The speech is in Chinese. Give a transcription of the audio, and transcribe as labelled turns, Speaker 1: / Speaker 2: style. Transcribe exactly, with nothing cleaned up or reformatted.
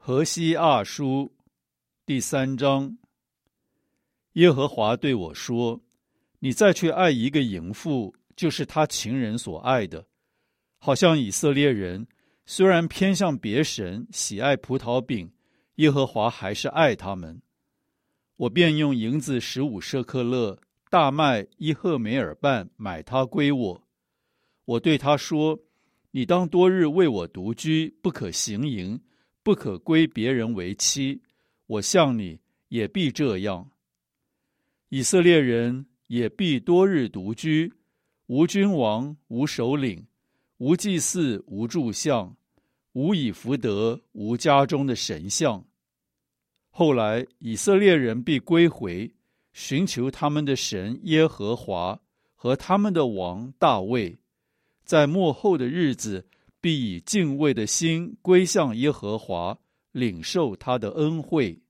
Speaker 1: 何西阿书第三章。耶和华对我说，你再去爱一个淫妇，就是他情人所爱的，好像以色列人虽然偏向别神，喜爱葡萄饼，耶和华还是爱他们。我便用银子十五舍克勒，大麦一赫梅尔半买他归我。我对他说，你当多日为我独居，不可行淫，不可归别人为妻，我向你也必这样。以色列人也必多日独居，无君王，无首领，无祭司，无柱像，无以弗得，无家中的神像。后来以色列人必归回，寻求他们的神耶和华和他们的王大卫，在末后的日子必以敬畏的心归向耶和华，领受他的恩惠。